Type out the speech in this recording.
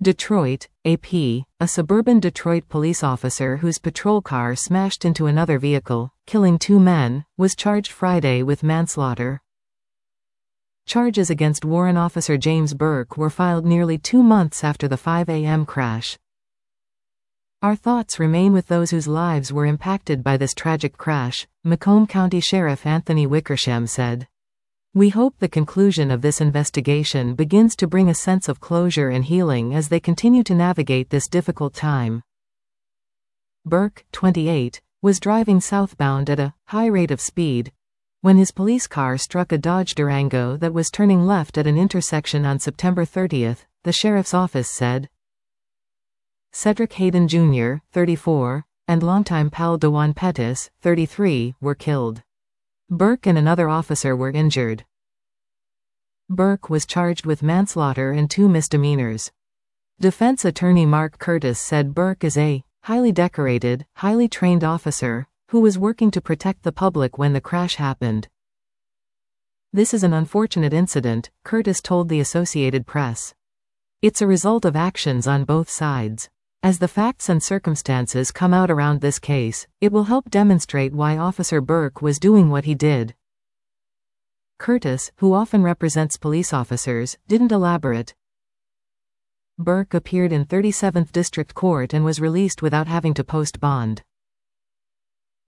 Detroit, AP, a suburban Detroit police officer whose patrol car smashed into another vehicle, killing 2 men, was charged Friday with manslaughter. Charges against Warren officer James Burke were filed nearly 2 months after the 5 a.m. crash. Our thoughts remain with those whose lives were impacted by this tragic crash, Macomb County Sheriff Anthony Wickersham said. We hope the conclusion of this investigation begins to bring a sense of closure and healing as they continue to navigate this difficult time. Burke, 28, was driving southbound at a high rate of speed when his police car struck a Dodge Durango that was turning left at an intersection on September 30, the sheriff's office said. Cedric Hayden Jr., 34, and longtime pal DeJuan Pettis, 33, were killed. Burke and another officer were injured. Burke was charged with manslaughter and 2 misdemeanors. Defense attorney Mark Curtis said Burke is a highly decorated, highly trained officer who was working to protect the public when the crash happened. This is an unfortunate incident, Curtis told the Associated Press. It's a result of actions on both sides. As the facts and circumstances come out around this case, it will help demonstrate why Officer Burke was doing what he did. Curtis, who often represents police officers, didn't elaborate. Burke appeared in 37th District Court and was released without having to post bond.